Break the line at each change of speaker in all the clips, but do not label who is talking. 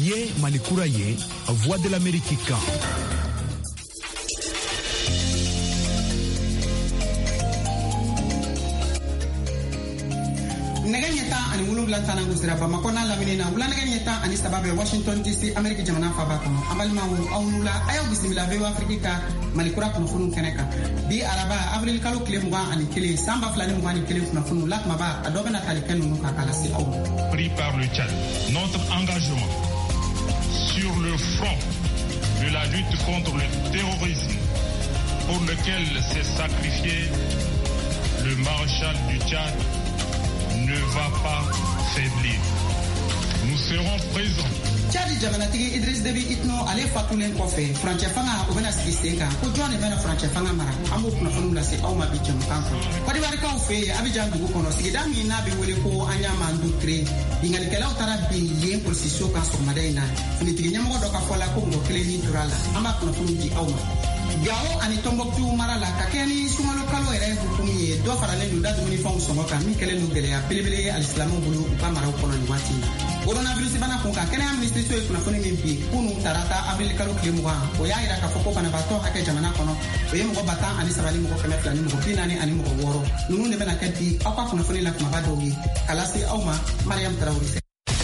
Niye Malikura ye, Voix de l'Amérique kan.
Neganyeta ani wulungla tana gusira ba makona laminina wula neganyeta ani sababe Washington DC America jamana fa ba kono amalma wu awnula ayo bismillah be Afrika Malikura kono funu keneka bi araba avril kalo kile muga ani kile samba flani muga ani kile kono funu lakma ba adobe na kale kenu ka kala si awu
pris par le Tchad notre engagement sur le front de la lutte contre le terrorisme pour lequel s'est sacrifié le maréchal du Tchad ne va pas faiblir. Nous serons présents.
Tchad jamanatigi Idriss Déby itno ale fatulen kofe Franche fanga ubena sikistenga ko jone bena Franche fanga mara ambo kuna funula se au mabiche mkanko kwadi barika ufe Abidjan dugu kono sigidami na be wele ko anya mandu tre bingali kala utara biye position ka so madaina funitigi nyamo do ka fola ko ngo kele ni turala amba kuna funji au Gao ani Tombouctou marala kakeni sumalo kalo ere hukumi do farale do da dumuni fon songo ka mi kele no gele ya pelebele alislamu bulu ka mara ko non wati coronavirus bana ko ka kene ministre so kuna foni mbi kunu tarata avril kalo klimuwa o ya ira ka foko bana bato hake jamana kono o yemo go bata ani sabali mo ko keme flani mo pinani ani mo woro nunu ne bana kati akwa kuna foni la kuma badogi kalasi auma Mariam Traoré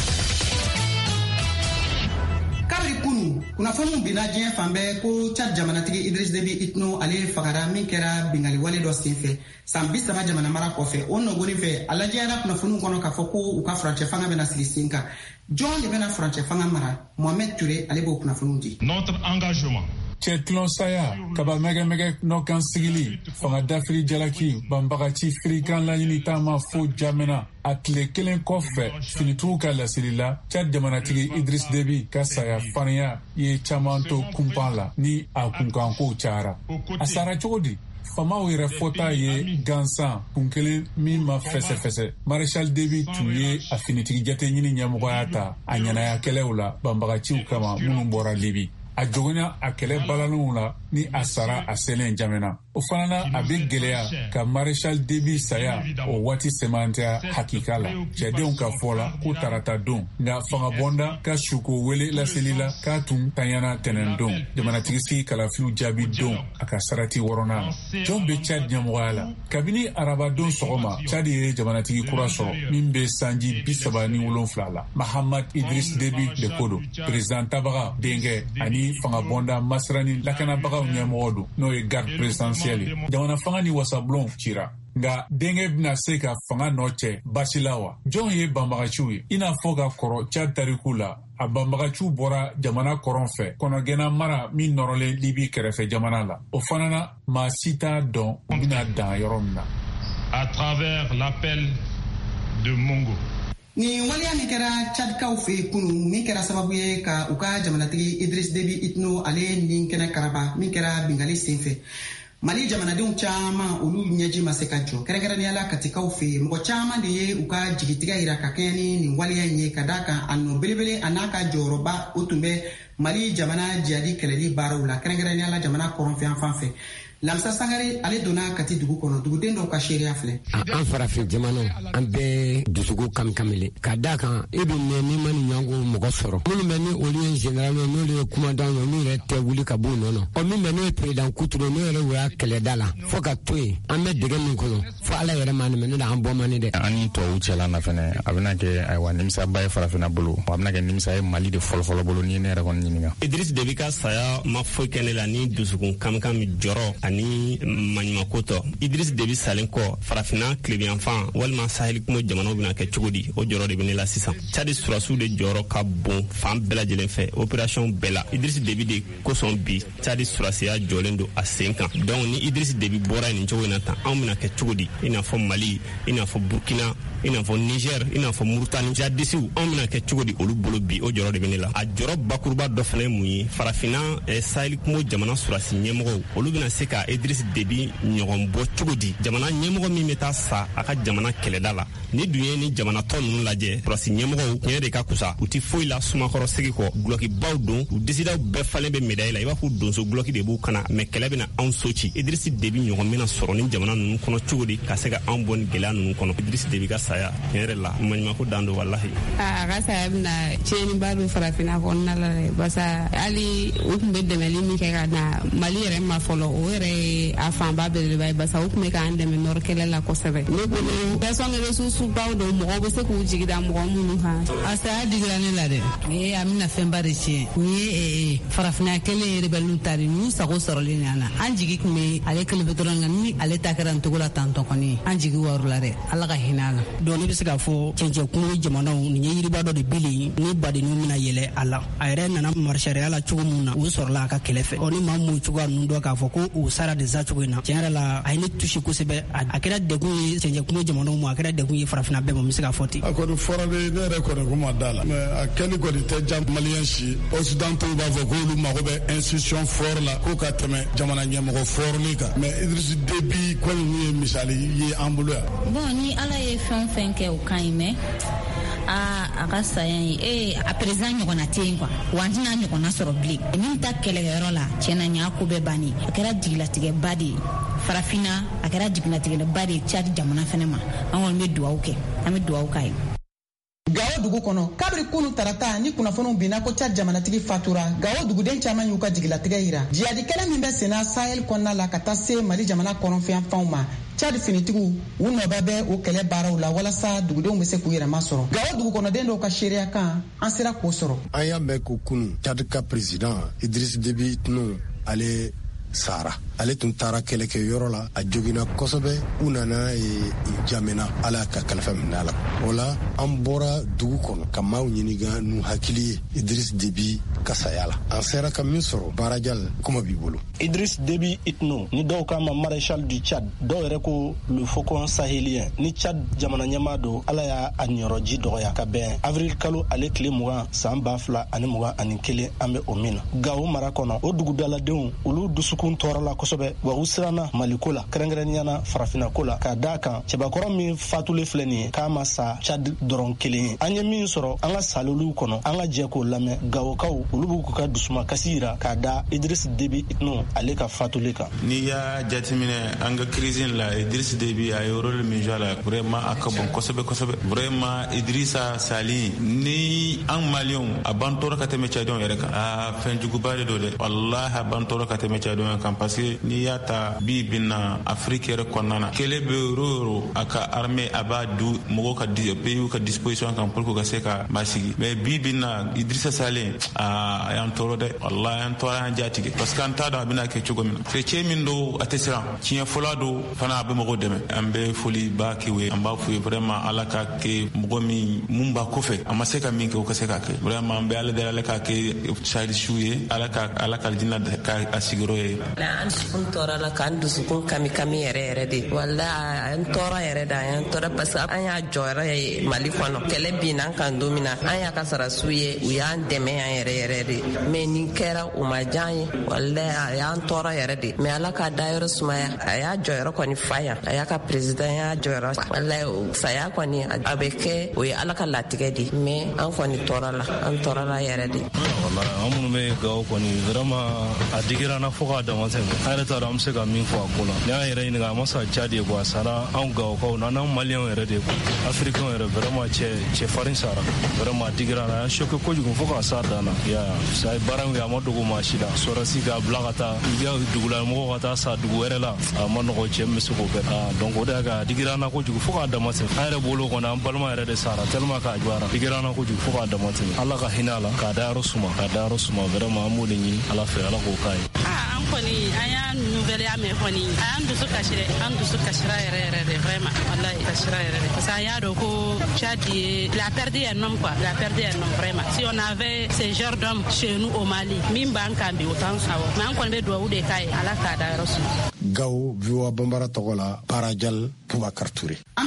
kuna fonu bina jien fambe ko Tchad jamanatigi Idriss Déby itno ale fagara min kera bingali wale do sinfe sambi sama jamana mara kofe onno goni fe ala jera kuna fonu kono ka foko u ka Franche fanga bena silisinka John de bena Franche fanga mara Mohamed Touré ale bo kuna fonu di
notre engagement
Chetlon Saya, Kaba Mega Nokan Sigili, Fanga Dafri Jalaki, Bambagati Frikan Lani Tama Fo Jamena, Atle Kelen Kofe, Finituka la Silila, Tchad Jamanatigi Idriss Déby, Kasaya, Fania, Ye Chamanto Kumpala, Ni Akunkanko Chara. Asara Chodi. Fama wera fota ye gansan kunkele min ma fese Maréchal Déby tuye afinitigi jate nyini nyamugoyata a ɲanaya kɛlɛw la banbagaciw kama minnu bɔra Libi. A jogona a kɛlɛ balanw la ni a sara a selen jamana. O fana na a bɛ gɛlɛya ka Maréchal Déby saya o waati sɛmantɛya hakika la. Cɛdenw ka fɔ la ko tarata don nka fangabɔnda ka suko wele laseli la k'a tun tanyana tɛnɛn don. Jamanatigi sigi kalafiw jaabi don a ka sarati wɔrɔnan na. Jɔn bɛ Tchad ɲɛmɔgɔya la. Kabini araba don sɔgɔma Tchad ye jamanatigi kura sɔrɔ min bɛ sanji 37 la. Mahamad Idriss Déby de Kodo, président tabaga denkɛ ani fangabɔnda masirani lakanabagaw ɲɛmɔgɔ don n'o ye garde présidentielle. Jamana fanga ni wasablon cira. Nga denkɛ bɛna se ka fanga nɔ cɛ basi la wa? Jɔn ye banbagaciw ye? I n'a fɔ ka kɔrɔ Tchad tariku la, a banbagaciw bɔra jamana kɔrɔn fɛ, kɔnɔgɛnna mara min nɔrɔlen Libi kɛrɛfɛ jamana la. O fana na maa si t'a dɔn u bɛna dan yɔrɔ min na.
À travers l'appel de Mongo.
Ni waliya min kɛra Tchadkaw fɛ kunu min kɛra sababu ye ka u ka jamanatigi Idriss Déby itno ale ni kɛnɛ karaba min kɛra bingali senfɛ. Mali jamanadenw caman olu ɲɛji ma se ka jɔ kɛrɛnkɛrɛnnenya katikaw fɛ mɔgɔ caman de ye u ka jigitiga yira ka kɛɲɛ ni nin waliya in ye ka da kan a nɔ belebele a n'a ka jɔyɔrɔba o tun bɛ Mali jamana jadi kɛlɛli baaraw la kɛrɛnkɛrɛnnenya jamana kɔrɔnfɛn fan fɛ. Lamsa Sangare ale donna kati dugu kɔnɔ duguden dɔw ka seereya filɛ.
An farafin jamanaw an bɛɛ dusugo kamkamele ka da kan e bɛ mɛn ni ma ni ɲɔgɔn mɔgɔ sɔrɔ minnu bɛ ni olu ye général n'olu ye commandant ye n'u yɛrɛ tɛ wuli ka bɔ u nɔ na ɔ min bɛ n'o ye président Kuturo n'o yɛrɛ y'a kɛlɛda la fo ka to yen an bɛ dɛgɛ min kɔnɔ fo ala yɛrɛ ma nin ne la an bɔ man ni dɛ.
An ni tɔw cɛla na fɛnɛ a bɛna kɛ ayiwa nimisaba ye farafinna bolo a bɛna kɛ nimisa ye Mali de fɔlɔfɔlɔ bolo ni ne yɛrɛ kɔni ɲininka.
Idriss Déby ka saya ma foyi kɛ ne la ni dusukun kamkam jɔrɔ ani maɲumakotɔ. Idriss Déby salen kɔ farafinna tilebiyanfan walima sahel kumo jamanaw bɛna kɛ cogo di o jɔrɔ de bɛ ne la sisan. Tchad surasiw de jɔrɔ ka bon fan bɛɛ lajɛlen fɛ opération bɛɛ la. Idriss Déby de kosɔn bi Tchad surasiya jɔlen don a sen kan. Donc ni Idriss Déby bɔra nin cogo in na tan anw bɛna kɛ cogo di i n'a fɔ Mali i n'a fɔ Burkina i n'a fɔ Niger i n'a fɔ Mauritanie jadisiw anw bɛna kɛ cogo di olu bolo bi o jɔrɔ de bɛ ne la. A jɔrɔ bakuruba dɔ fana ye mun ye farafinna sahel kumo jamana surasi ɲɛmɔgɔw olu bɛna se ka ka Idriss Déby ɲɔgɔn bɔ cogo di jamana ɲɛmɔgɔ min bɛ taa sa a ka jamana kɛlɛda la ni dun ye ni jamana tɔ ninnu lajɛ sɔrɔsi ɲɛmɔgɔw tiɲɛ de ka kusa u ti foyi la sumakɔrɔ segi kɔ gulokibaw don u disidaw bɛɛ falen bɛ médaille la i b'a fɔ donso guloki de b'u kana mais kɛlɛ bɛna anw so ci Idriss Déby ɲɔgɔn bɛna sɔrɔ ni jamana ninnu kɔnɔ cogo di ka se ka anw bɔ ni gɛlɛya ninnu kɔnɔ Idriss Déby ka saya tiɲɛ yɛrɛ la maɲumako dan don walahi
a ka saya bɛna tiɲɛniba don farafina kɔnɔna la dɛ basa hali u tun bɛ dɛmɛli min kɛ ka na Mali yɛrɛ ma fɔlɔ o yɛrɛ ye a fanba belebeleba ye basa u tun bɛ k'an dɛmɛ nɔrɔ kɛlɛ la kosɛbɛ ne bolo personne ressource baw don mɔgɔw bɛ se k'u jigi da mɔgɔ minnu kan a saya digira ne la dɛ a bɛna fɛnba de tiɲɛ u ye farafina kɛlɛ rebelle ta de n'u sago sɔrɔlen ɲana an jigi tun bɛ ale kelen bɛ dɔrɔn kan ni ale ta kɛra nin cogo la tantɔ kɔni an jigi wɔɔrɔ la dɛ ala ka hinɛ a la
donc ne bɛ se k'a fɔ cɛncɛn kungo jamanaw nin ye yiriba dɔ de bilen ni badenninw bɛna yɛlɛ a la a yɛrɛ nana marisariya la cogo min na o sɔrɔla a ka kɛlɛ fɛ ni maa mun cogoya ninnu dɔn k'a fɔ ko o sara de sa cogo in na tiɲɛ yɛrɛ la a ye ne touché kosɛbɛ a kɛra degun ye cɛncɛn kungo jamanaw ma a kɛra degun ye farafina bɛɛ ma n bɛ se k'a fɔ ten
a kɔni fɔra de ne yɛrɛ kɔni ko ma da la mais a kɛli kɔni tɛ ja maliyɛn si occidentaux b'a fɔ k'olu mago bɛ institution fort la ko ka tɛmɛ jamana ɲɛmɔgɔ fortli kan mais Idriss Déby kɔni min ye misali ye an bolo yan
bon ni ala ye fɛn fɛn kɛ o kan ɲi a ka saya ye a président ɲɔgɔnna tɛ yen quoi wa an tɛna ɲɔgɔnna sɔrɔ bilen min ta kɛlɛkɛyɔrɔ la tiɲɛna ɲa ko bɛɛ bannen a kɛra jigilatigɛba de ye farafina a kɛra jigilatigɛba de ye Tchad jamana fɛnɛ ma an kɔni bɛ dugawu kɛ an bɛ dugawu k'a ye
Gao dugu kɔnɔ kabiri kunu tarata ni kunnafoniw binna ko Tchad jamanatigi fatura Gao duguden caman y'u ka jigilatigɛ yira jihadi kɛlɛ min bɛ senna Sahel kɔnɔna la ka taa se Mali jamana kɔnɔfɛnfanw ma Tchad finitigiw u nɔbɛ bɛ o kɛlɛ baaraw la walasa dugudenw bɛ se k'u yɛrɛma sɔrɔ Gao dugu kɔnɔden dɔw ka seereya kan an sera k'o sɔrɔ
an y'a mɛn ko kunu Tchad ka président Idriss Déby tunu ale sara ale tun taara kɛlɛkɛyɔrɔ la a joginna kosɛbɛ u nana jamana ala ka kalifa minɛ la o la an bɔra dugu kɔnɔ ka maaw ɲininka n'u hakili ye Idriss Déby ka saya la an sera ka min sɔrɔ baarajal kuma b'i bolo
Idriss Déby Itno ni dɔw k'a ma maréchal du Tchad dɔw yɛrɛ ko le faucon sahélien ni Tchad jamana ɲɛmaa don ala y'a ɲɔrɔji dɔgɔya ka bɛn avril kalo ale tile 20 san 2021 an bɛ o min na Gao mara kɔnɔ o dugudaladenw olu dusukun tɔɔrɔla kosɛbɛ wa u siranna Maliko la kɛrɛnkɛrɛnniyana farafina ko la k'a daa kan cɛbakɔrɔ min fatulen filɛ nin ye k'a ma sa Tchad dɔrɔn kelen ye an ye min sɔrɔ an ka saloliw kɔnɔ an ka jɛ k'o lamɛn Gawokaw olu b'u ka dusuma kasi yira k'a da Idriss Déby Itno ale ka fatulen kan
n'i y'a jateminɛ an ka crise la Idriss Déby a ye rôle min joué la vraiment a ka bon kosɛbɛ vraiment Idrissa sali ni an maliyɛnw a ban tɔɔrɔ ka tɛmɛ Tchadiɛnw yɛrɛ kan a fɛn juguba de don dɛ wallahi a ban tɔɔrɔ ka tɛmɛ Tchadiɛnw kan parce que n'i y'a ta bi binna Afrique yɛrɛ kɔnɔna na kɛlɛ bɛ yɔrɔ a ka armée a b'a du mɔgɔw ka pays ka disposition kan pour que ka se ka masigi mais bi binna Idrissa Salen a y'an tɔɔrɔ dɛ wallahi an tɔɔrɔ an jatigɛ parce que an t'a dɔn a bɛna kɛ cogo min na chrétien min don a tɛ siran tiɲɛ fɔla don fana a bɛ mɔgɔw dɛmɛ an bɛ foli ba kɛ u ye an b'a f'u ye vraiment ala ka kɛ mɔgɔ min mun b'a kɔfɛ a ma se ka min kɛ o ka se ka kɛ vraiment an bɛ ala deli ala ka kɛ sahel ye ala ka jinɛ ka a sigiyɔrɔ ye
an dusukun tɔɔrɔ la k'an dusukun kami yɛrɛ de wala an tɔɔrɔ yɛrɛ da an tɔɔrɔ parce que an y'a jɔyɔrɔ ye Mali kɔnɔ kɛlɛ bin an kan don min na an y'a ka sarasiw ye u y'an dɛmɛ an yɛrɛ de mais nin kɛra u ma diya ye wala a y'an tɔɔrɔ yɛrɛ de mais ala ka dayɔrɔ sumaya a y'a jɔyɔrɔ kɔni fa yan a y'a ka président y'a jɔyɔrɔ wala saya kɔni a bɛ kɛ o ye ala ka latigɛ de mais an kɔni tɔɔrɔ la yɛrɛ de
wala an minnu bɛ Gao kɔni vraiment a digira na fo k'a dama tɛmɛ an yɛrɛ t'a dɔn an bɛ se ka min fɔ a ko la ni y'an yɛrɛ ɲininka a ma sa Tchad ye a sara anw Gawokaw n'an maliyɛnw yɛrɛ de africains yɛrɛ vraiment cɛfarin sara vraiment a digira na a y'a choqué kojugu fo k'a s'a dan na a ye baara min kɛ a ma dogo maa si la sɔrɔsi k'a bila ka taa i ka dugulamɔgɔw ka taa sa dugu wɛrɛ la a ma nɔgɔ cɛ min bɛ se k'o kɛ donc o de y'a kɛ a digira na kojugu fo k'a dama tɛmɛ an yɛrɛ bolo kɔni an balima yɛrɛ de sara tellement k'a juguyara digira na kojugu fo k'a dama tɛmɛ ala ka hinɛ a la k'a dayɔrɔ suma vraiment an b'o de ɲini ala fɛ ala k'o k'a ye
an kɔni an y'a nouvelle y'a mɛn kɔni a y'an dusu kasi dɛ an dusu kasira yɛrɛ de vraiment wallahi kasira yɛrɛ de parce que an y'a dɔn ko Tchad ye il a perdu un homme quoi il a perdu un homme vraiment si on avait ce genre d'homme chez nous au Mali min b'an kan bi o t'an sawɔ mais an kɔni bɛ duwawu de k'a ye ala k'a dayɔrɔ suma
Gao VOA Bambara tɔgɔ la Parajal Boubacar Touré
an ta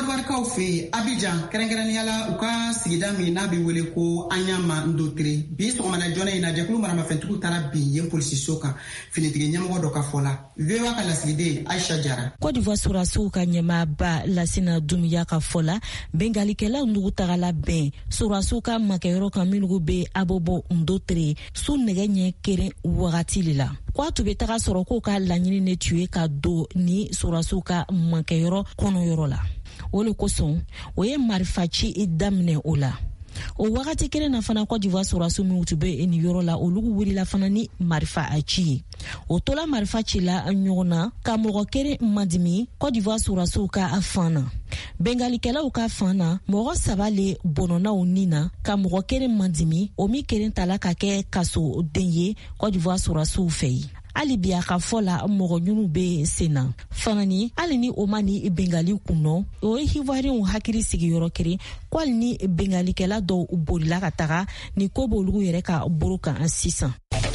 d'Ivoirekaw fe Abidjan kɛrɛnkɛrɛnniyala u ka sigida min n'a bɛ wele ko Anyama Ndotre bi sɔgɔmada joona in na jɛkulu maramafɛntigiw taara bin yen polisiso kan finitigi ɲɛmɔgɔ dɔ ka fɔ la VOA ka lasigiden Aisha Jara.
Côte d'Ivoire surasiw ka ɲɛmaaba Lasina Dumbuya ka fɔ la bengalikɛlaw nugu tagala bɛn surasiw ka makɛyɔrɔ kan minnugu bɛ Abobo Ndotre su nɛgɛ ɲɛ keren wagati le la. K'a tun bɛ taga sɔrɔ k'o ka laɲini ne tun ye ka don ni surasiw ka makɛyɔrɔ kɔnɔyɔrɔ la. O le kosɔn o ye marifaci daminɛ o la. O wagati kelen na fana Côte d'Ivoire surasiw minnu tun bɛ ni yɔrɔ la olu wulila fana ni marifa a ci ye. O tola marifa ci la ɲɔgɔn na ka mɔgɔ kelen madimi Côte d'Ivoire surasiw ka fan na. Bengalikɛlaw ka fan na mɔgɔ saba le bɔnɔnaw nin na ka mɔgɔ kelen madimi o min kelen tala ka kɛ kaso den ye Côte d'Ivoire surasiw fɛ ye. Ali bi a ka fɔ la mɔgɔ ɲunu bɛ sen na. Fanani hali ni o ma ni bengali kunnɔ o ye Ivoirienw hakili sigiyɔrɔ kelen ko hali ni bengalikɛla dɔw bolila ka taga ni ko b'olu yɛrɛ ka bolo kan sisan.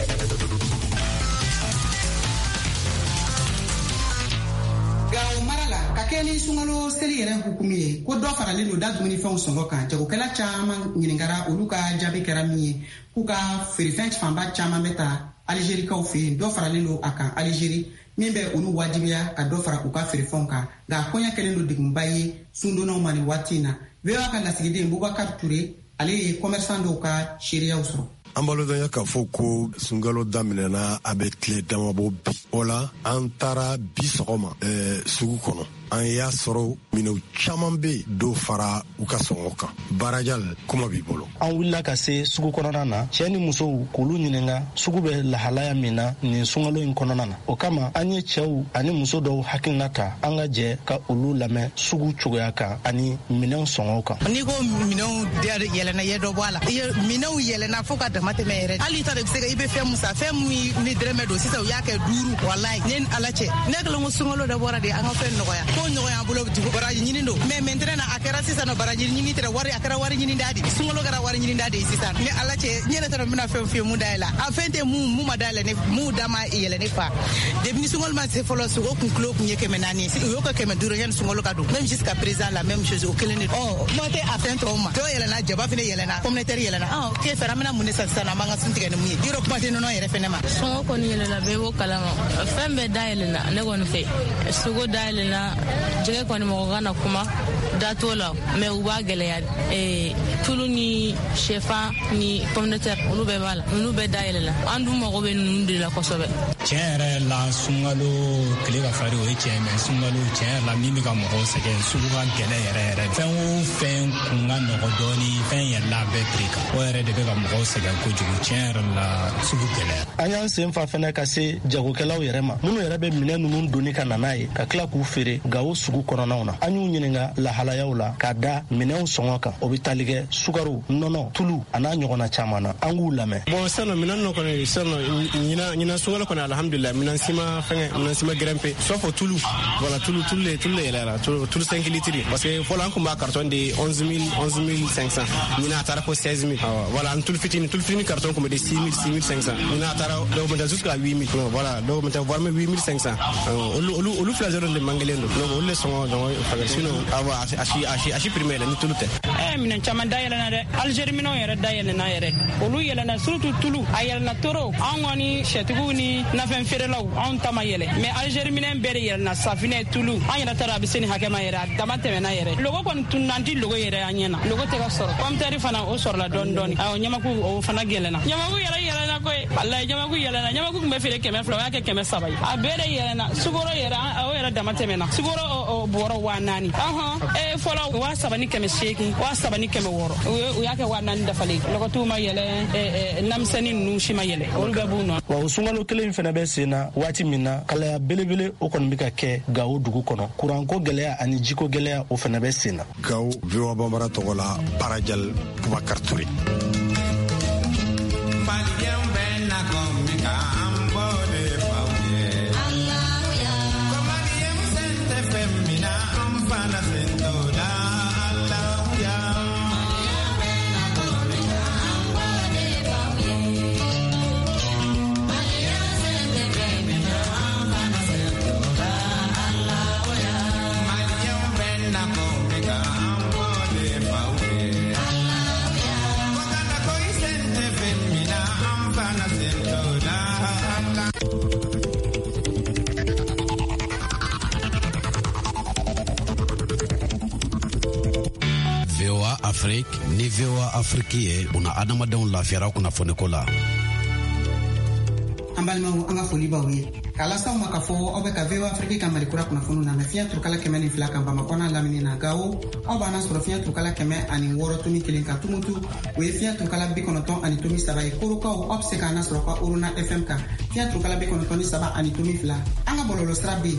Ka kɛ ni sunkalo seli yɛrɛ hukumi ye ko dɔ faralen don da dumunifɛnw sɔngɔ kan jagokɛla caman ɲininkara olu ka jaabi kɛra min ye k'u ka feerefɛn fanba caman bɛ ta Algérikaw fɛ yen dɔ faralen don a kan Algérie min bɛ olu wajibiya ka dɔ fara u ka feerefɛnw kan nka kɔɲɔ kɛlen don degunba ye sundonnaw ma nin waati in na VOA ka lasigiden Boubacar Touré ale ye commerçant dɔw ka seereyaw sɔrɔ.
An balodanya k'a fɔ ko sunkalo daminɛna a bɛ tile damabɔ bi o la an taara bi sɔgɔma sugu kɔnɔ an y'a sɔrɔ minɛw caman bɛ dɔw fara u ka sɔngɔ kan. Barajal kuma b'i bolo.
An wulila ka se sugu kɔnɔna na cɛ ni musow k'olu ɲininka sugu bɛ lahalaya min na nin sunkalo in kɔnɔna na o kama an ye cɛw ani muso dɔw hakilina ta an ka jɛ ka olu lamɛn sugu cogoya kan ani minɛw sɔngɔw kan.
N'i ko minɛw yɛlɛnna i ye dɔ bɔ a la minɛw yɛlɛnna fo ka dama tɛmɛ yɛrɛ hali ta de bɛ se ka i bɛ fɛn mun san fɛn mun ni dɛrɛmɛ don sisan u y'a kɛ 5 walayi ne ala cɛ ne kelen ko sunkalo de bɔra de an ka fɛn nɔgɔya ko nɔgɔya bolo baraji ɲini don mais maintenant a kɛra sisan baraji ɲini tɛ wari a kɛra wari ɲini da de sunkalo kɛra wari ɲini da de sisan ne ala cɛ ne yɛrɛ tɛ bɛna fɛn fiye mun da yɛlɛ a fɛn tɛ mun ma da yɛlɛ ne mun da ma yɛlɛ ne fa depuis sunkalo ma se fɔlɔ sugo kun kilo kun ye 400 u y'o ka 500 yanni sunkalo ka don même jusqu'à présent la même chose o kelen de n'o tɛ a fɛn tɔw ma dɔw yɛlɛna jaba fana yɛlɛna communautaire yɛlɛna k'e fɛrɛ an bɛna mun de san sisan an b'an ka sun tigɛ ni mun ye yɔrɔ kuma tɛ nɔnɔ yɛrɛ fɛnɛ ma
sɔngɔ kɔni yɛlɛna bɛɛ b'o kalama fɛn bɛɛ da yɛlɛna ne kɔni fɛ sugo da yɛlɛna jɛgɛ kɔni mɔgɔ ka na kuma da t'o la mais u b'a gɛlɛya tulu ni sɛfan ni communautaire olu bɛɛ b'a la olu bɛɛ da yɛlɛla an dun mago bɛ ninnu de la kosɛbɛ.
Tiɲɛ yɛrɛ la sunkalo tile ka fari o ye tiɲɛ mais sunkalo tiɲɛ yɛrɛ la min bɛ ka mɔgɔw sɛgɛn sugu ka gɛlɛ yɛrɛ fɛn o fɛn kun ka nɔgɔ dɔɔni fɛn yɛlɛla bɛɛ piri kan o yɛrɛ de bɛ ka mɔgɔw sɛgɛn kojugu tiɲɛ yɛrɛ la sugu gɛlɛya.
An y'an sen fa fɛnɛ ka se jagokɛlaw yɛrɛ ma minnu yɛrɛ bɛ minɛn ninnu doni ka na n'a ye ka tila k'u feere Gawo sugu kɔnɔnaw na an y'u ɲininka lahalayaw la k'a da minɛnw sɔngɔ kan o bɛ tali kɛ sukaro nɔnɔ tulu a n'a ɲɔgɔnna caman na an k'u lamɛn.
Bon sisan minɛn nɔ kɔni sisan ɲinan sunkalo kɔni alhamdulilayi minɛn si ma gɛrɛnpe sauf tulu voilà tulu le yɛlɛla tulu 5 litres parce que fɔlɔ an tun b'a carton de 11 500 ɲinan a taara fo 16 000 voilà an tulu fitini carton tun bɛ de 6 500 ɲinan a taara donc maintenant jusqu'à 8 000 voilà donc maintenant voire même 8 500 olu fila zero de mangelen don donc olu le sɔngɔ donc sinon a si primé la ni tulu tɛ.
Minɛn caman da yɛlɛna dɛ Algérie minɛnw yɛrɛ da yɛlɛna yɛrɛ olu yɛlɛna surtout tulu a yɛlɛna toro an kɔni sɛtigiw ni nafɛn feerelaw anw ta ma yɛlɛ mais Algérie minɛn bɛɛ de yɛlɛna safinɛ tulu an yɛrɛ taara a bɛ se ni hakɛ ma yɛrɛ a dama tɛmɛna yɛrɛ logo kɔni tununna ti logo yɛrɛ an ɲɛna logo tɛ ka sɔrɔ communautaire fana o sɔrɔla dɔɔni awɔ ɲamaku o fana yɛlɛna ɲamaku yɛlɛna koyi walayi ɲamaku yɛlɛna ɲamaku tun bɛ feere 200 o y'a kɛ 300 ye a bɛɛ de yɛlɛna sukoro yɛrɛ o yɛrɛ dama tɛmɛna sukoro bɔrɔ 400 fɔlɔ 700 ni 800 700 ni 600 u y'a kɛ 400 dafalen lɔgɔtiw ma yɛlɛ namisɛnnin ninnu si ma yɛlɛ olu bɛɛ b'u nɔ.
Wa o sunkalo kelen in fana bɛ sen na waati min na kalaya belebele o kɔni bɛ ka kɛ Gawo dugu kɔnɔ kuranko gɛlɛya ani jiko gɛlɛya o fana bɛ sen na.
Gawo VOA Bambara tɔgɔ la Barajal Boubacar Touré.
Afrique ni VOA Afrique ye buna adamadenw lafiyara kunnafoniko la.
An balimaw an ka foli b'aw ye k'a lasaw ma k'a fɔ aw bɛ ka VOA Afrique ka malikura kunnafoniw lamɛn fiɲɛ turukala 102 kan Bamakɔ n'a lamini na Gao aw b'an sɔrɔ fiɲɛ turukala 106.1 kan Tumutu o ye fiɲɛ turukala 93 ye Korokaw aw bɛ se k'an sɔrɔ ka Orona FM kan fiɲɛ turukala 93.2 an ka bɔlɔlɔ sira bɛ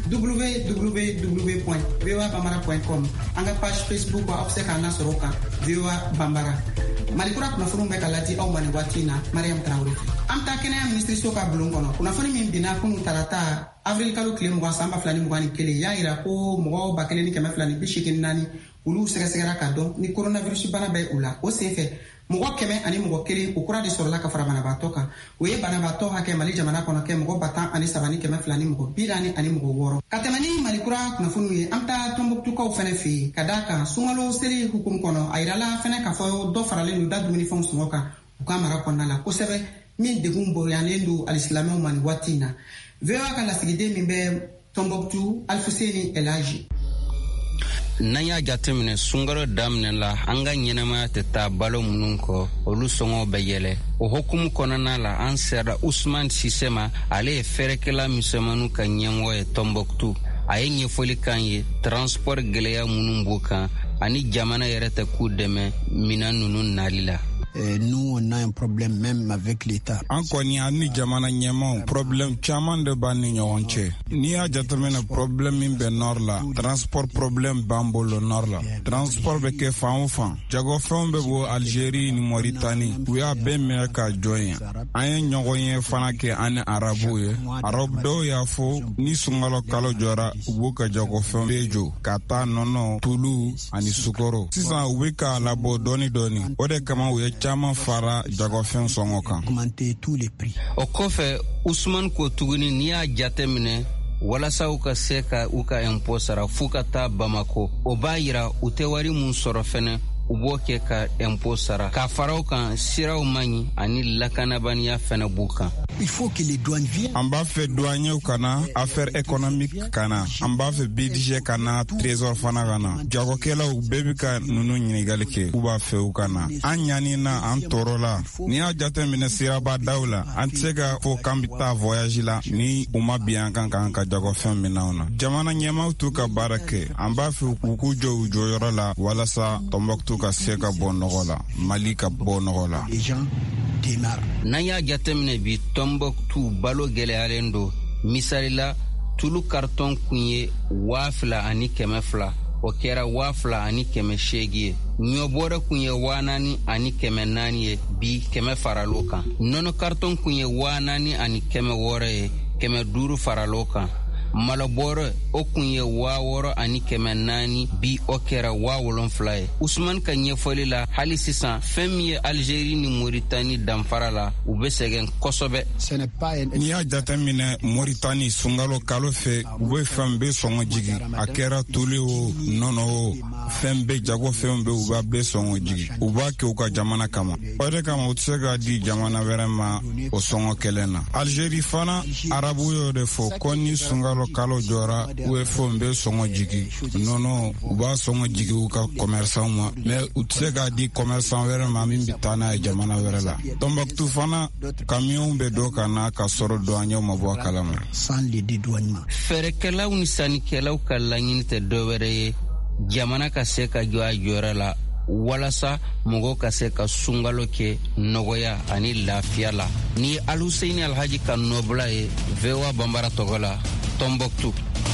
www.voabambara.com an ka page Facebook aw bɛ se k'an sɔrɔ kan VOA Bambara malikura kunnafoniw bɛ ka ladi aw ma nin waati in na Mariam Traoré an taa kɛnɛya ministre so ka bulon kɔnɔ kunnafoni min binna kunu tarata avril kalo tile 20 san 2021 y'a yira ko mɔgɔw 1,284 olu sɛgɛsɛgɛra ka dɔn ni coronavirus bana bɛ u la o senfɛ mɔgɔ 101 o kura de sɔrɔla ka fara banabaatɔ kan o ye banabaatɔ hakɛ Mali jamana kɔnɔ kɛ mɔgɔ 13,200 ni mɔgɔ 46 ka tɛmɛ ni malikura kunnafoniw ye an taa Tɔnbɔkutukaw fɛnɛ fɛ yen ka d'a kan sunkalo seli hukumu kɔnɔ a yirala fɛnɛ k'a fɔ dɔ faralen don da dumunifɛnw sɔngɔ kan u ka mara kɔnɔna la kosɛbɛ min degun bonyalen don alisilamɛw ma nin waati in na VOA ka lasigiden min bɛ Tɔnbɔkutu Alfuseni Elaji
n'an y'a jateminɛ sunkalo daminɛ la an ka ɲɛnamaya tɛ taa balo minnu kɔ olu sɔngɔw bɛ yɛlɛ o hukumu kɔnɔna la an sera Usman Sise ma ale ye fɛrɛkɛla misɛnmaniw ka ɲɛmɔgɔ ye Tɔnbɔkutu a ye ɲɛfɔli kan ye transport gɛlɛya minnu b'o kan ani jamana yɛrɛ tɛ k'u dɛmɛ minan ninnu nali la.
Nous, on a un problème même avec l'État.
An kɔni ani jamana ɲɛmaw problème caman de b'an ni ɲɔgɔn cɛ. N'i y'a jateminɛ problème min bɛ nord la, transport problème b'an bolo nord la. Transport bɛ kɛ fan o fan. Jagofɛnw bɛ bɔ Algérie ni Mauritanie. U y'a bɛɛ minɛ ka jɔ yen. An ye ɲɔgɔn ye fana kɛ ani arabuw ye. Arabu dɔw y'a fɔ ni sunkalo kalo jɔra u b'u ka jagofɛnw bɛɛ jɔ ka taa nɔnɔ, tulu ani sukaro. Sisan u bɛ k'a labɔ dɔɔni dɔɔni. O de kama u ye caman fara jagofɛn sɔngɔ kan.
O kɔfɛ Usman ko tuguni n'i y'a jateminɛ walasa u ka se ka u ka impôt sara f'u ka taa Bamako o b'a yira u tɛ wari mun sɔrɔ fɛnɛ u b'o kɛ ka impôt sara ka faraw kan siraw man ɲi ani lakanabaniya fɛnɛ b'u kan.
An b'a fɛ douaniers kana affaire économique kana an b'a fɛ BDG kana trésor fana kana jagokɛlaw bɛɛ bi ka nunu ɲininkali kɛ u b'a fɛ u kana an ɲani na an tɔɔrɔ la n'i y'a jateminɛ siraba daw la an tɛ se ka fɔ k'an bi taa voyage la ni u ma bin an kan k'an ka jagofɛn minɛnw na jamana ɲɛmaw t'u ka baara kɛ an b'a fɛ u k'u jɔ u jɔyɔrɔ la walasa Tɔnbɔkutu ka se ka bɔ nɔgɔ la Mali ka bɔ nɔgɔ la.
N'an y'a jateminɛ bi Tɔnbɔkutu balo gɛlɛyalen don misali la tulu karton kun ye 2,200 o kɛra 2,800 ye ɲɔbɔrɛ kun ye 4,400 ye bi 100 faralo kan nɔnɔ karton kun ye 4,600 ye 500 faralo kan malabɔrɛ o kun ye 6,400 bi o kɛra 7,000 ye Usman ka ɲɛfɔli la hali sisan fɛn min ye Algérie ni Mauritanie danfara la u bɛ sɛgɛn kosɛbɛ.
N'i y'a jateminɛ Mauritanie sunkalo kalo fɛ u bɛ fɛn bɛɛ sɔngɔ jigi a kɛra tulu o nɔnɔ o fɛn bɛɛ jagofɛnw bɛɛ u b'a bɛɛ sɔngɔ jigi u b'a kɛ u ka jamana kama o de kama u tɛ se k'a di jamana wɛrɛ ma o sɔngɔ kɛlɛ na. Algérie fana arabu y'o de fɔ ko ni sunkalo kalo jɔra u ye fɛnw bɛɛ sɔngɔ jigi nɔnɔ u b'a sɔngɔ jigi u ka commerçant ma mais u tɛ se k'a di commerçant wɛrɛ ma min bɛ taa n'a ye jamana wɛrɛ la. Tɔnbɔkutu fana camion bɛ dɔ ka na ka sɔrɔ douaniers ma bɔ a kalama.
Fɛɛrɛkɛlaw ni sannikɛlaw ka laɲini tɛ dɔwɛrɛ ye jamana ka se ka jɔ a jɔyɔrɔ la walasa mɔgɔw ka se ka sunkalo kɛ nɔgɔya ani lafiya la. Ni ye Alhuseini Alhaji ka nɔbila ye VOA Bambara tɔgɔ la Tɔnbɔkutu.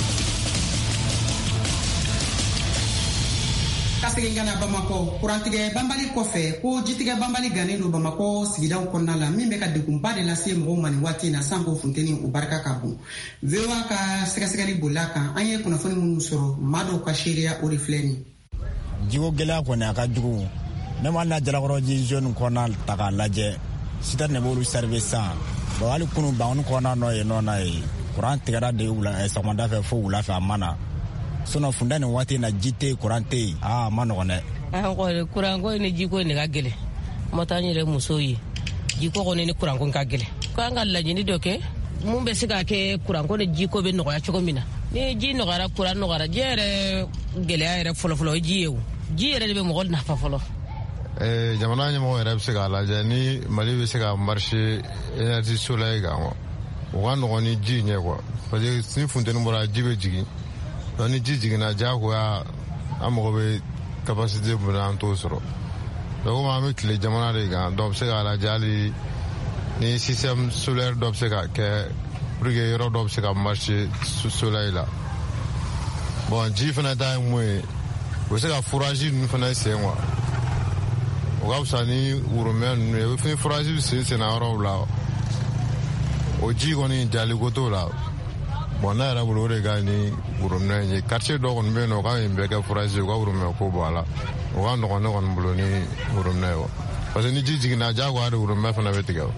Ka segin ka na Bamakɔ kurantigɛ banbali kɔfɛ ko jitigɛ banbali gannen don Bamakɔ sigidaw kɔnɔna la min bɛ ka degunba de lase mɔgɔw ma nin waati in na sanko funteni o barika ka bon VOA ka sɛgɛsɛgɛli bolila kan an ye kunnafoni minnu sɔrɔ maa dɔw ka seereya o de filɛ nin
jiko gɛlɛya kɔni a ka jugu ne ma na jalakɔrɔji jeune kɔnɔna ta k'a lajɛ sita ne b'olu serve san bon hali kunu bangun kɔnɔna nɔ ye nɔ na ye kuran tigɛra de sɔgɔmada fɛ fo wula fɛ a ma na sinon funda nin waati in na ji tɛ yen kuran tɛ yen a ma nɔgɔn dɛ.
Kuranko ni jiko ni ka gɛlɛn ma taa n yɛrɛ muso ye jiko kɔni ni kuranko ka gɛlɛn ko an ka laɲini dɔ kɛ mun bɛ se ka kɛ kuranko ni jiko bɛ nɔgɔya cogo min na ni ji nɔgɔyara kuran nɔgɔyara ji yɛrɛ gɛlɛya yɛrɛ fɔlɔfɔlɔ o ji ye o ji yɛrɛ de bɛ mɔgɔ nafa fɔlɔ.
Jamana ɲɛmɔgɔ yɛrɛ bɛ se k'a lajɛ ni Mali bɛ se ka marché énergie solaire kan wa o ka nɔgɔn ni ji ɲɛ quoi parce que ni funteni bɔra ji bɛ jigin ni ji jiginna diyagoya an mago bɛ capacité mun na an t'o sɔrɔ donc komi an bɛ tile jamana de kan donc bɛ se k'a lajɛ hali ni système solaire dɔ bɛ se ka kɛ pour que yɔrɔ dɔ bɛ se ka marché soleil la bon ji fana ta ye mun ye o bɛ se ka fourage ninnu fana sen quoi o ka fisa ni woromɛ ninnu ye ni fourage bɛ sen na yɔrɔw la o ji kɔni jaliko t'o la bon ne yɛrɛ bolo o de ka ni woromɛ ye quartier dɔ kɔni bɛ yen nɔ o ka nin bɛɛ kɛ fourage ye o ka woromɛ ko bɔ a la o ka nɔgɔn ne kɔni bolo ni woromɛ ye parce que ni ji jiginna diyagoya de woromɛ fana bɛ tigɛ.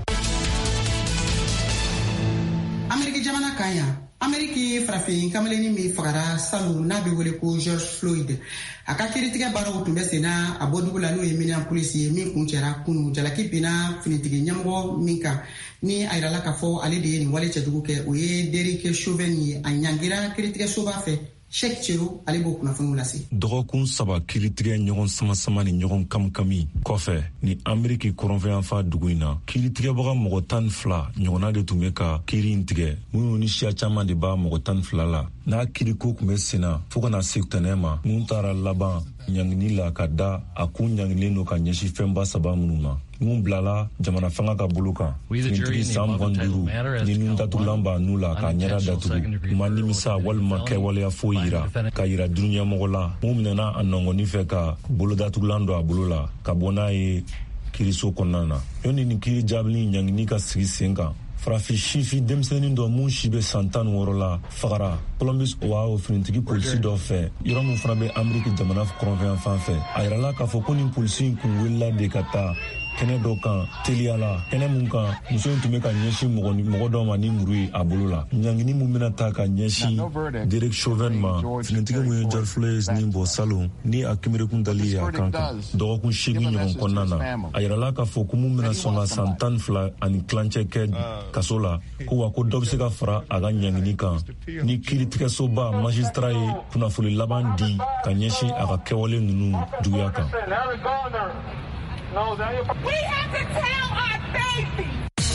Ameriki jamana kan yan Ameriki farafin kamalenin min fagara salon n'a bɛ wele ko George Floyd a ka kiiritigɛ baaraw tun bɛ sen na a bɔ dugu la n'o ye Minneapolis ye min kun cɛra kunu jalaki binna finitigi ɲɛmɔgɔ min kan ni a yirala k'a fɔ ale de ye nin wale cɛjugu kɛ o ye Derek Chauvin ye a ɲangira kiiritigɛ soba fɛ Sheikh Chero ale b'o kunnafoniw lase.
Dɔgɔkun 3 kiiritigɛ ɲɔgɔn sama-sama ni ɲɔgɔn kamikami kɔfɛ ni Ameriki kɔrɔnfɛyanfan dugu in na kiiritigɛbaga mɔgɔ 12 ɲɔgɔnna de tun bɛ ka kiiri in tigɛ minnu ni siya caman de b'a mɔgɔ 12 la n'a kiiriko tun bɛ senna fo ka na se tɛnɛ ma minnu taara laban ɲangini la ka da a kun ɲanginilen don ka ɲɛsin fɛnba 3 minnu ma mun bilala jamana fanga ka bolo kan finitigi san 25 ni nun datugulan b'a nu la k'a ɲɛda datugu ma nimisa walima kɛwaleya foyi yira ka yira dunuɲɛmɔgɔ la mun minɛna a nɔngɔni fɛ ka bolo datugulan don a bolo la ka bɔ n'a ye kiiriso kɔnɔna na yɔni ni kiiri jaabili ɲangini ka sigi sen kan farafin sifi denmisɛnnin dɔ mun si bɛ san 16 la fagara Columbus Ohio finitigi polisi dɔ fɛ yɔrɔ min fana bɛ Ameriki jamana kɔrɔnfɛyanfan fɛ a yirala k'a fɔ ko nin polisi in kun wulila de ka taa kɛnɛ dɔ kan teliya la kɛnɛ mun kan muso in tun bɛ ka ɲɛsin mɔgɔ dɔ ma ni muru ye a bolo la ɲangini mun bɛna ta ka ɲɛsin Derek Chauvin ma finitigi mun ye George Floyd ni bɔ salon ni a kimirekun dali ye a kan dɔgɔkun 8 ɲɔgɔn kɔnɔna na a yirala k'a fɔ ko mun bɛna sɔn ka san 12 ani tilancɛ kɛ kaso la ko wa ko dɔ bɛ se ka fara a ka ɲangini kan ni kiiritigɛsoba magistrat ye kunnafoni laban di ka ɲɛsin a ka kɛwale ninnu juguya kan.
We have to tell our baby.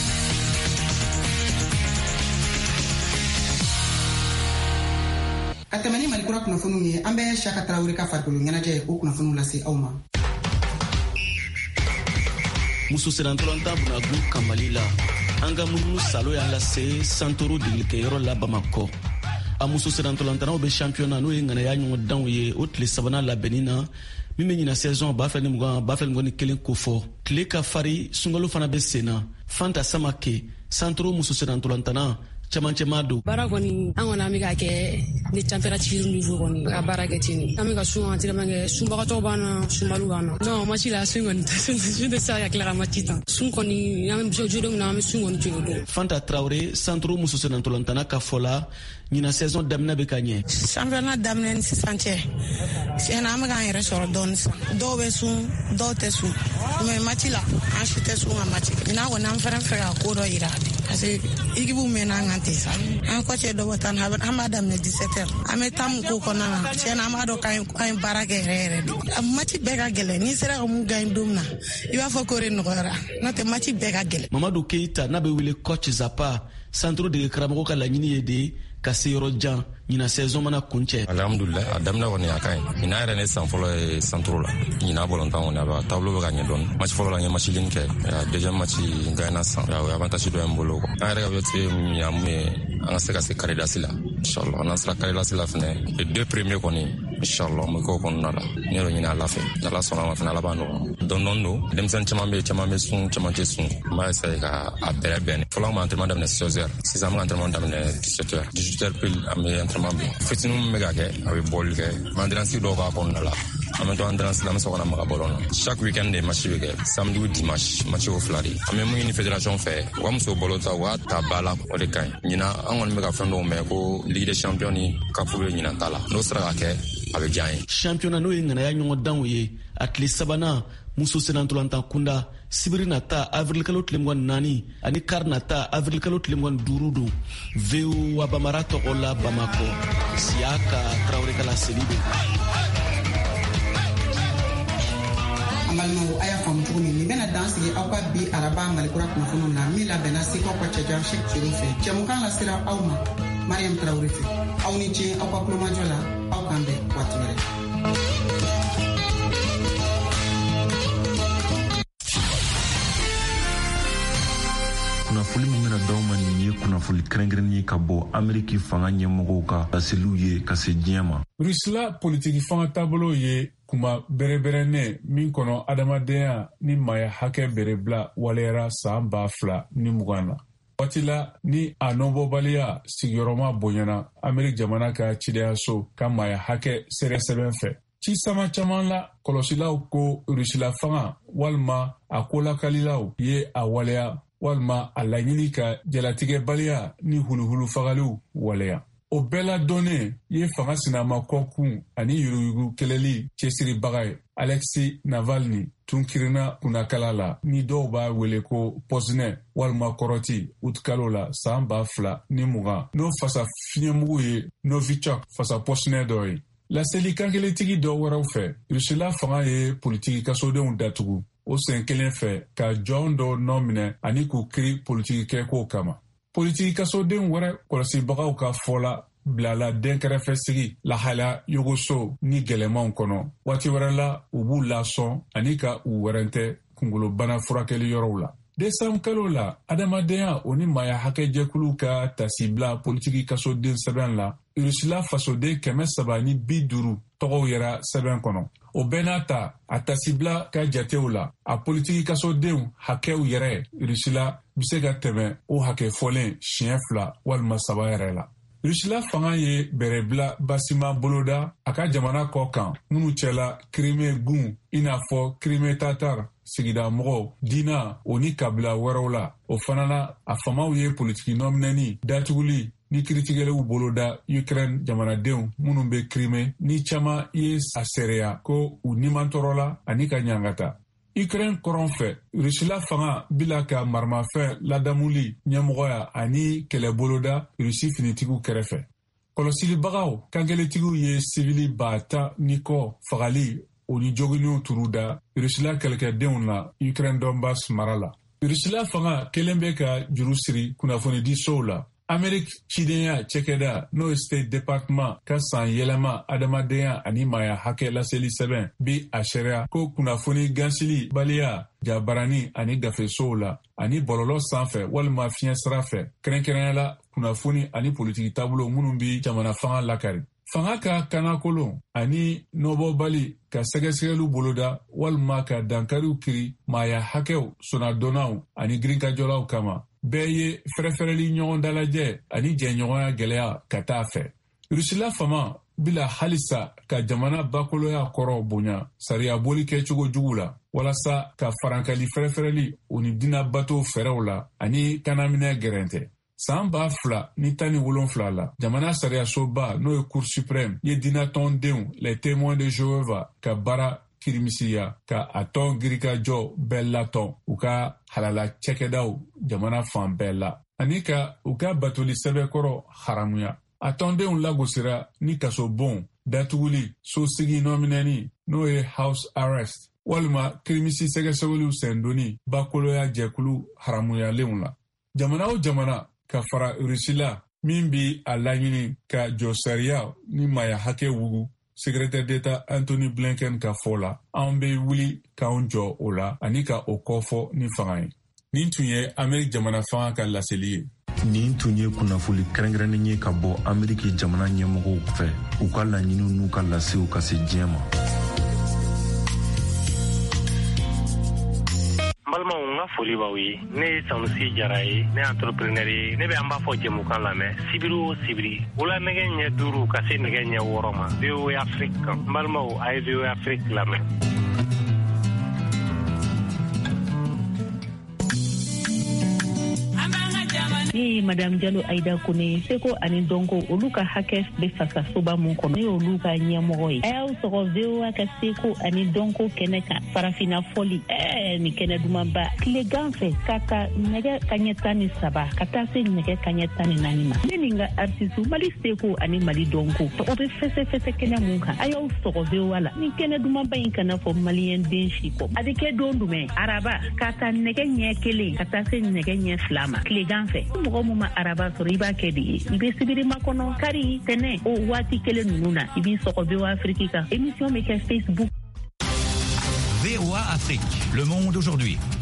Ka tɛmɛ ni Malikura kunnafoniw ye an bɛ Saka Tarawele ka farikolo ɲɛnajɛ o kunnafoniw lase aw ma.
Muso serantolanta bunagun kamali la an ka munumunu salo y'a lase Santoro degelikɛyɔrɔ la Bamakɔ. A muso serantolantanaw bɛ championnat n'o ye ŋanaya ɲɔgɔn danw ye o tile 3nan labɛnni na min bɛ ɲina saison 2021 ko fɔ tile ka fari sunkalo fana bɛ sen na Fanta Samake Santoro muso serantolantana cɛmancɛma don.
Baara kɔni an kɔni an bɛ ka kɛ ni température niveau kɔni ka baara kɛ ten an bɛ ka sun entraînement kɛ sunbagatɔw b'an na sunbaliw b'an na non match la sun kɔni sun tɛ se ka tila ka match tan sun kɔni an bɛ jodo min na an bɛ sun kɔni jogo don. Fanta
Traoré Santoro muso serantolantana ka fɔ la ɲina saison daminɛ bɛ ka ɲɛ.
Championnat daminɛ ni sisan cɛ tiɲɛna an bɛ k'an yɛrɛ sɔrɔ dɔɔni sisan dɔw bɛ sun dɔw tɛ sun mais match la an si tɛ sun ka match kɛ n'a kɔni an fɛnɛ fɛ ka ko dɔ yira parce que équipe mɛnna an kan ten sa an ko cɛ dɔ bɔ tan an b'a daminɛ 17h an bɛ taa mun ko kɔnɔna na tiɲɛna an b'a dɔn k'an ye baara kɛ yɛrɛ yɛrɛ de match bɛɛ ka gɛlɛn n'i sera ka mun gagne don min na i b'a fɔ ko de nɔgɔyara n'o tɛ match bɛɛ ka gɛlɛn.
Mamadou Keita n'a bɛ wele coach Zappa Santoro dege karamɔgɔ ka laɲini ye de ka se yɔrɔ jan ɲina saison mana kuncɛ.
Alhamdulillah a daminɛ kɔni a ka ɲi ɲina yɛrɛ ne san fɔlɔ ye Santoro la ɲina bɔlɔntan kɔni a b'a tableau bɛ ka ɲɛ dɔɔni match fɔlɔ la n ye match ligne kɛ deuxième match n gagnera san o ye avantage dɔ ye n bolo an yɛrɛ ka objectif min ye mun ye an ka se ka se karidasi la inchallah n'an sera karidasi la fɛnɛ les 2 premiers kɔni inchallah n bɛ k'o kɔnɔna la n yɛrɛ ɲini Ala fɛ n'Ala sɔnna ma fɛnɛ Ala b'a nɔgɔya dɔɔni don denmisɛnnin caman bɛ yen caman bɛ sun caman tɛ sun n b'a essayer ka a bɛrɛ bɛn fɔlɔ an bɛ entraînement daminɛ 16h sisan an bɛ entraînement daminɛ 17h 18h pile an bɛ entraînement bila fitinin min bɛ ka kɛ a bɛ bɔli kɛ endurance dɔw b'a kɔnɔna la an bɛ to endurance la an bɛ sɔn ka na maga bɔlɔn na chaque week-end de match bɛ kɛ samedi ou dimanche match o 2 de an bɛ mun ɲini fédération fɛ u ka muso bɔlɔ ta u ka ta ba la o de ka ɲi ɲina an kɔni bɛ ka fɛn dɔw mɛn ko ligue des champions ni cup bɛ ɲina ta la n'o sera ka kɛ a bɛ diya an ye.
championnat n'o ye ŋanaya ɲɔgɔn danw ye a tile 3nan muso senantolantan kunda sibiri nata avril kalo tile 24 ani kar nata avril kalo tile 25 don VOA Bamara tɔgɔ la Bamakɔ Siaka Traoré kala Selibe.
Ambalmo aya fam tuguni ni bena dansigi awka bi araba malikura kunafunun na mi labena siko kwa chajar shek chirufe chamukan la sira awma Mariam Traoré fe awni ci awka ploma jola awkambe watmere
kunnafoli min bena d'aw ma nin ye kunnafoli kɛrɛnkɛrɛnni ye ka bɔ ameriki fanga ɲɛmɔgɔw ka laseliw ye ka se diɲɛ ma.
rusila politiki fanga taabolo ye kuma bɛrɛbɛrɛnɛ min kɔnɔ adamadenya ni maya hakɛ berebila waleyara saan 2020 na. waati la ni a nɔbɔbaliya sigiyɔrɔma bonyana ameriki jamana ka cideyaso ka maya hakɛ sɛrɛsɛbɛn fɛ. ci sama caman la kɔlɔsilaw ko rusila fanga walima a kolakalilaw ye a waleya walima a laɲini ka jalatigɛbaliya ni huluhulu fagaliw waleya. o bɛɛ la dɔnnen ye fanga sinama kɔkun ani yuruyugu kɛlɛli cɛsiribaga ye Alexei Navalny tun kirina kunnakala la ni dɔw b'a wele ko pɔsinɛ walima kɔrɔti utikalo la saan 2020 n'o fasa fiɲɛmugu ye Novichok fasa pɔsinɛ dɔ ye. laseli kankeletigi dɔw wɛrɛw fɛ rusila fanga ye politiki kasodenw datugu o sen kelen fɛ ka jɔn dɔ nɔ minɛ ani k'u kiri politiki kɛko kama. politiki kasodenw wɛrɛ kɔlɔsibagaw ka fɔla bilala denkɛrɛfɛsigi lahala yogoso ni gɛlɛmanw kɔnɔ. waati wɛrɛ la u b'u lasɔn ani ka u wɛrɛntɛ kungolobana furakɛli yɔrɔw la. desanbu kalo la adamadenya o ni maya hakɛjɛkulu ka tasibila politiki kasoden sɛbɛn la rusila fasoden 350 tɔgɔw yɛra sɛbɛn kɔnɔ. o bɛɛ n'a ta a tasibila ka jatew la a politiki kasodenw hakɛw yɛrɛ rusila be se ka tɛmɛ o hakɛ fɔlen siɲɛ 2 walima 3 yɛrɛ la. rusila fanga ye bɛrɛbila basima boloda a ka jamana kɔ kan minnu cɛla krime gun i n'a fɔ krime tatar sigida mɔgɔw diina o ni kabila wɛrɛw la. o fana na a famaw ye politiki nɔminɛni datuguli ni kiritigɛliw boloda Ukraine jamanadenw minnu be krime ni caman ye a sɛrɛya ko u nimantɔrɔla ani ka ɲangata. Ukraine kɔrɔn fɛ rusila fanga bila ka maramafɛn ladamuli ɲɛmɔgɔya ani kɛlɛboloda rusi finitigiw kɛrɛfɛ. kɔlɔsilibagaw kankeletigiw ye sivili 10,000 ni kɔ fagali o ni jogininw turu da rusila kɛlɛkɛdenw na Ukraine Donbass mara la. rusila fanga kelen bɛ ka juru siri kunnafonidisow la. Amerik cidenya cɛkɛda n'o State Department ka san yɛlɛma adamadenya ani maya hakɛ laseli sɛbɛn bi a sariya ko kunnafoni gansili baliya jabarani ani gafesow la ani bɔlɔlɔ sanfɛ walima fiɲɛ sira fɛ kɛrɛnkɛrɛnya la kunnafoni ani politiki taabolo minnu bi jamana fanga lakari. fanga ka kanakolon ani nɔbɔbali ka sɛgɛsɛgɛliw boloda walima ka dankariw kiri maya hakɛw sonadɔnnaw ani girinkajɔlaw kama. bɛɛ ye fɛrɛfɛrɛli ɲɔgɔn dalajɛ ani jɛɲɔgɔnya gɛlɛya ka taa fɛ. rusila fama bila halisa ka jamana bakoloya kɔrɔ bonya sariya boli kɛcogo jugu la walasa ka farankali fɛrɛfɛrɛli o ni dina bato fɛrɛw la ani kanaminɛ gɛrɛntɛ. san 2017 la jamana sariyasoba n'o ye cour suprême ye dinatɔndenw les témoins de Jéhovah ka baara kirimisiya ka a tɔn girikajɔ bɛɛ latɔn u ka halala cɛkɛdaw jamana fan bɛɛ la ani ka u ka batoli sɛbɛkɔrɔ haramuya. a tɔndenw lagosira ni kasobon datuguli sosigi nɔminɛni n'o ye house arrest walima kirimisi sɛgɛsɛgɛliw sɛndoni bakoloya jɛkulu haramuyalenw la. jamana o jamana ka fara rusila min bi a laɲini ka jɔ sariya ni maya hakɛ wugu. Secrétaire d'État Anthony Blinken ka fɔ la an bɛ wuli k'anw jɔ o la ani ka o kɔfɔ ni fanga ye. nin tun ye Ameriki jamana fanga ka laseli ye.
nin tun ye kunnafoli kɛrɛnkɛrɛnnen ye ka bɔ Ameriki jamana ɲɛmɔgɔw fɛ u ka laɲiniw n'u ka lasew ka se diɲɛ ma.
balimaw n ka foli b'aw ye ne ye Sanusi Jara ye ne ye entrepreneur ye ne bɛ an b'a fɔ jɛmukan lamɛn sibiri o sibiri wula nɛgɛ ɲɛ 5 ka se nɛgɛ ɲɛ 6 ma VOA Afrique kan balimaw a ye VOA Afrique lamɛn.
an b'an ka jamana
ni madame Diallo Aïda Kone seko ani donko olu ka hakɛ bɛ fasa soba mun kɔnɔ ni olu ka ɲɛmɔgɔ ye a y'aw sɔgɔ VOA ka seko ani donko kɛnɛ kan farafina fɔli ni kɛnɛ dumanba tilegan fɛ ka ta nɛgɛ kaɲɛ 17 ka taa se nɛgɛ kaɲɛ 14 ma ne ni n ka artiste Mali seko ani Mali donko o bɛ fɛsɛfɛsɛ kɛnɛ mun kan a y'aw sɔgɔ VOA la ni kɛnɛ dumanba in kana fɔ maliyɛn den si kɔ a bɛ kɛ don jumɛn araba ka ta nɛgɛ ɲɛ 1 ka taa se nɛgɛ ɲɛ 2 ma tilegan fɛ mɔgɔ min ma araba sɔrɔ i b'a kɛ de ye i bɛ sibiri makɔnɔ kari tɛnɛ o waati kelen ninnu na i b'i sɔgɔ VOA Afrique kan émission bɛ kɛ Facebook.
VOA Afrique, le monde aujourd'hui.